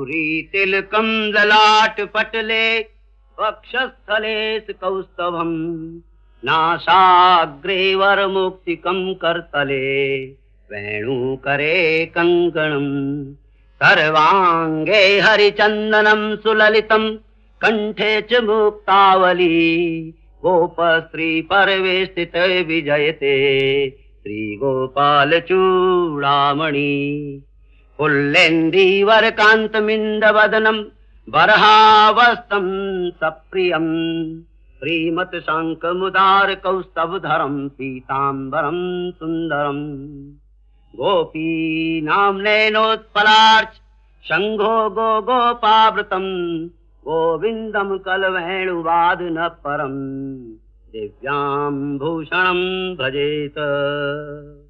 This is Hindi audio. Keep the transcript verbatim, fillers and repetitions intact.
तिलकं ललाटपटले वक्षस्थले कौस्तभम् नासाग्रे वरमुक्तिकं करतले वेणुकरे कङ्कणम् सर्वाङ्गे हरिचन्दनं सुललितं कण्ठे च मुक्तावली गोपश्री परवेष्टिते विजयते श्रीगोपालचूडामणि पुल्लेन्दीवरकान्तमिन्दवदनं बर्हावस्तं सप्रियं श्रीमत्शङ्खमुदारकौस्तभधरं पीताम्बरं सुन्दरम् गोपीनां नयनोत्पलार्च शङ्खो गो गोपावृतं गोविन्दं कलवेणुवादन परं दिव्यां भूषणं भजेत।